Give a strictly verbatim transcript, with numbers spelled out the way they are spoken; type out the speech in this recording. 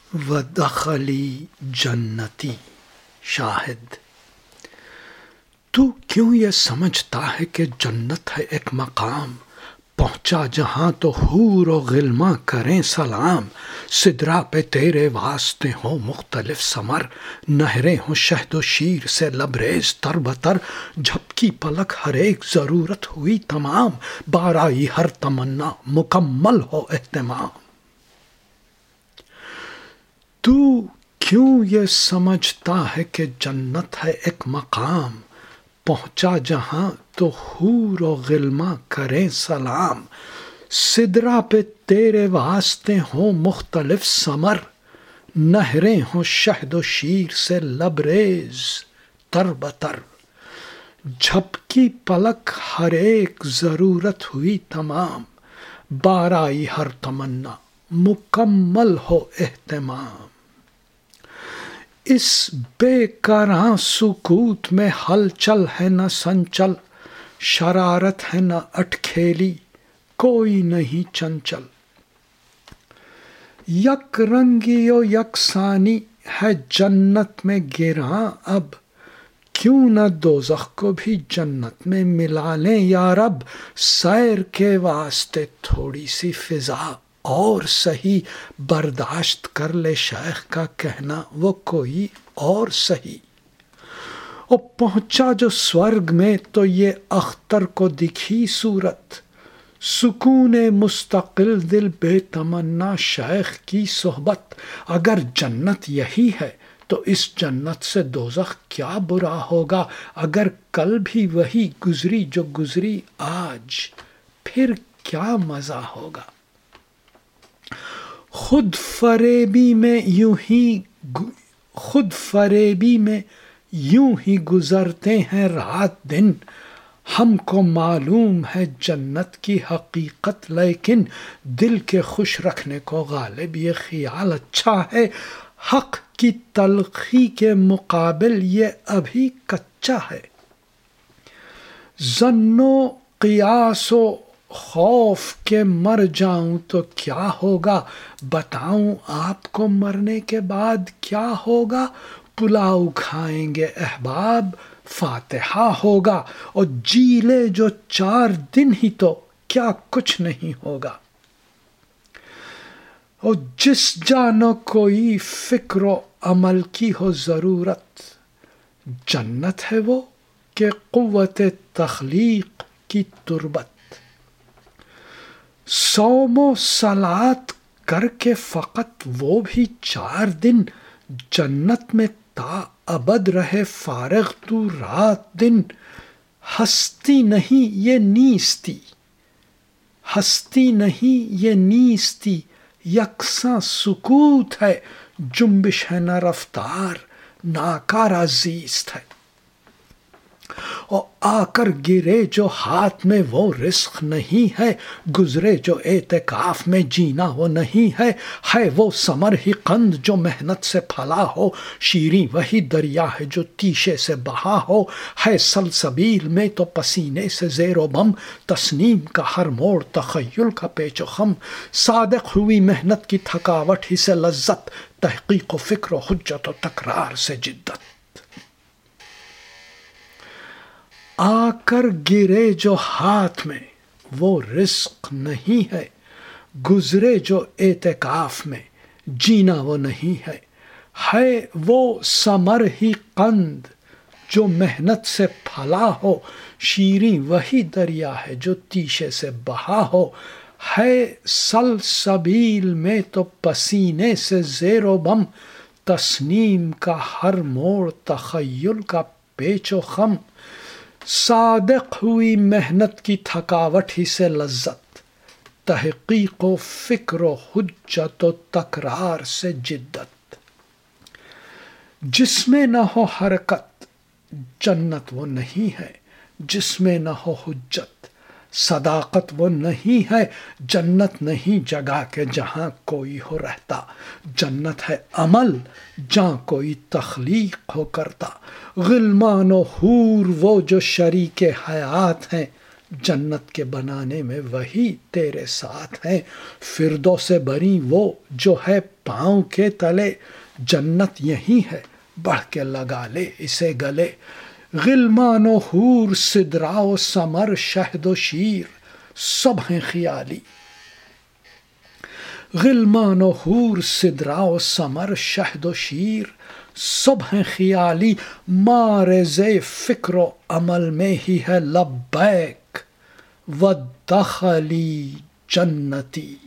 ودخلی جنتی. شاہد، تو کیوں یہ سمجھتا ہے کہ جنت ہے ایک مقام، پہنچا جہاں تو حور و غلماں کریں سلام. سدرا پہ تیرے واسطے ہوں مختلف ثمر، نہریں ہوں شہد و شیر سے لبریز تر بتر. جھپکی پلک ہر ایک ضرورت ہوئی تمام، بارائی ہر تمنا مکمل ہو اہتمام. تو کیوں یہ سمجھتا ہے کہ جنت ہے ایک مقام، پہنچا جہاں تو حور و غلماں کریں سلام. سدرا پہ تیرے واسطے ہوں مختلف ثمر، نہریں ہوں شہد و شیر سے لبریز تر بتر. جھپکی پلک ہر ایک ضرورت ہوئی تمام، بارائی ہر تمنا مکمل ہو اہتمام. اس بے کراں سکوت میں ہلچل ہے نہ سنچل، شرارت ہے نہ اٹکھیلی کوئی نہیں چنچل. یک رنگی و یکسانی ہے جنت میں گراں اب، کیوں نہ دوزخ کو بھی جنت میں ملا لیں یا رب. سیر کے واسطے تھوڑی سی فضا اور سہی، برداشت کر لے شیخ کا کہنا وہ کوئی اور سہی. او پہنچا جو سورگ میں تو یہ اختر کو دکھی صورت، سکون مستقل دل بے تمنا شیخ کی صحبت. اگر جنت یہی ہے تو اس جنت سے دوزخ کیا برا ہوگا، اگر کل بھی وہی گزری جو گزری آج پھر کیا مزہ ہوگا. خود فریبی میں یوں ہی خود فریبی میں یوں ہی گزرتے ہیں رات دن. ہم کو معلوم ہے جنت کی حقیقت، لیکن دل کے خوش رکھنے کو غالب یہ خیال اچھا ہے. حق کی تلخی کے مقابل یہ ابھی کچا ہے. ظن و قیاس و خوف کے مر جاؤں تو کیا ہوگا، بتاؤں آپ کو مرنے کے بعد کیا ہوگا. پلاؤ کھائیں گے احباب فاتحہ ہوگا، اور جی لے جو چار دن ہی تو کیا کچھ نہیں ہوگا. اور جس جانو کوئی فکر و عمل کی ہو ضرورت، جنت ہے وہ کہ قوت تخلیق کی تربت. صوم و صلات کر کے فقط وہ بھی چار دن، جنت میں تا ابد رہے فارغ تو رات دن. ہستی نہیں یہ نیستی، ہستی نہیں یہ نیستی، یکساں سکوت ہے. جنبش ہے نہ رفتار، ناکارہ زیست ہے. اور آ کر گرے جو ہاتھ میں وہ رزق نہیں ہے، گزرے جو اعتکاف میں جینا وہ نہیں ہے. ہے وہ ثمر ہی قند جو محنت سے پھلا ہو، شیریں وہی دریا ہے جو تیشے سے بہا ہو. ہے سلسبیل میں تو پسینے سے زیر و بم، تسنیم کا ہر موڑ تخیل کا پیچ و خم. صادق ہوئی محنت کی تھکاوٹ ہی سے لذت، تحقیق و فکر و حجت و تکرار سے جدت. آ کر گرے جو ہاتھ میں وہ رزق نہیں ہے، گزرے جو اعتکاف میں جینا وہ نہیں ہے. ہے وہ ثمر ہی قند جو محنت سے پھلا ہو، شیریں وہی دریا ہے جو تیشے سے بہا ہو. ہے سلسبیل میں تو پسینے سے زیر و بم، تسنیم کا ہر موڑ تخیل کا پیچ و خم. صادق ہوئی محنت کی تھکاوٹ ہی سے لذت، تحقیق و فکر و حجت و تکرار سے جدت. جس میں نہ ہو حرکت جنت وہ نہیں ہے، جس میں نہ ہو حجت صداقت وہ نہیں ہے. جنت نہیں جگہ کے جہاں کوئی ہو رہتا، جنت ہے عمل جہاں کوئی تخلیق ہو کرتا. غلمان و حور وہ جو شریک حیات ہیں جنت کے بنانے میں وہی تیرے ساتھ ہیں، فردوس بری وہ جو ہے پاؤں کے تلے، جنت یہی ہے بڑھ کے لگا لے اسے گلے، غلمان و حور سدرا و ثمر شہد و شیر سب ہیں خیالی، غلمان و حور سدرا و ثمر شہد و شیر سب ہیں خیالی، مارز فکر و عمل میں ہی ہے لبیک و دخلی جنتی۔